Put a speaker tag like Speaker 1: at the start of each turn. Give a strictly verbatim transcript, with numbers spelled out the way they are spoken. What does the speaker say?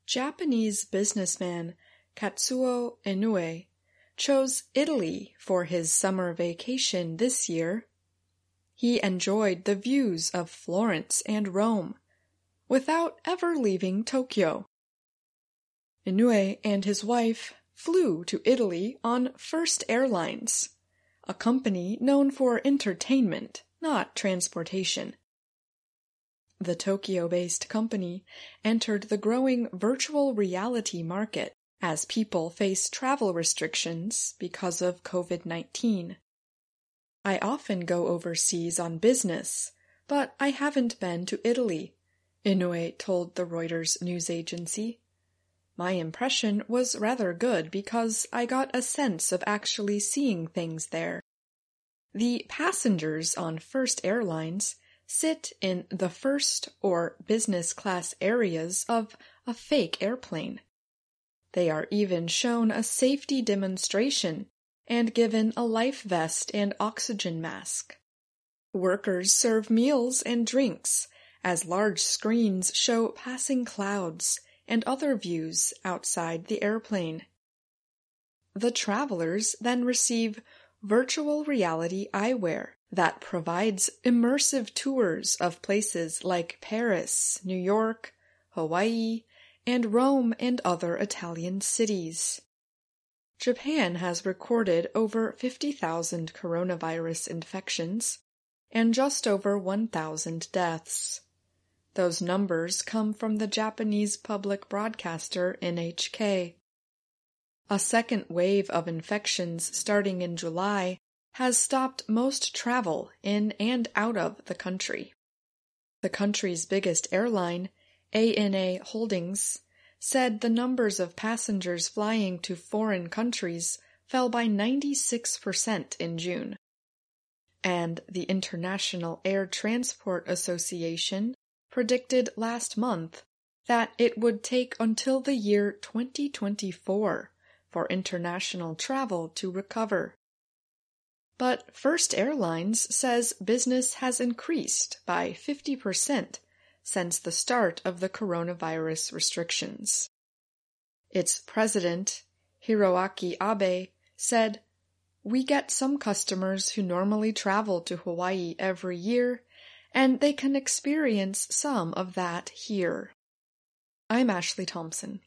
Speaker 1: Japanese businessman Katsuo Inoue chose Italy for his summer vacation this year. He enjoyed the views of Florence and Rome without ever leaving Tokyo. Inoue and his wife flew to Italy on First Airlines, a company known for entertainment, not transportation. The Tokyo-based company entered the growing virtual reality market as people face travel restrictions because of COVID nineteen. I often go overseas on business, but I haven't been to Italy, Inoue told the Reuters news agency. My impression was rather good because I got a sense of actually seeing things there. The passengers on First Airlines sit in the first or business class areas of a fake airplane. They are even shown a safety demonstration and given a life vest and oxygen mask. Workers serve meals and drinks as large screens show passing clouds and other views outside the airplane. The travelers then receive virtual reality eyewear that provides immersive tours of places like Paris, New York, Hawaii, and Rome and other Italian cities. Japan has recorded over fifty thousand coronavirus infections and just over one thousand deaths. Those numbers come from the Japanese public broadcaster N H K. A second wave of infections starting in July has stopped most travel in and out of the country. The country's biggest airline, A N A Holdings, said the numbers of passengers flying to foreign countries fell by ninety-six percent in June. And the International Air Transport Association predicted last month that it would take until the year twenty twenty-four for international travel to recover. But First Airlines says business has increased by fifty percent since the start of the coronavirus restrictions. Its president, Hiroaki Abe, said, "We get some customers who normally travel to Hawaii every year, and they can experience some of that here." I'm Ashley Thompson.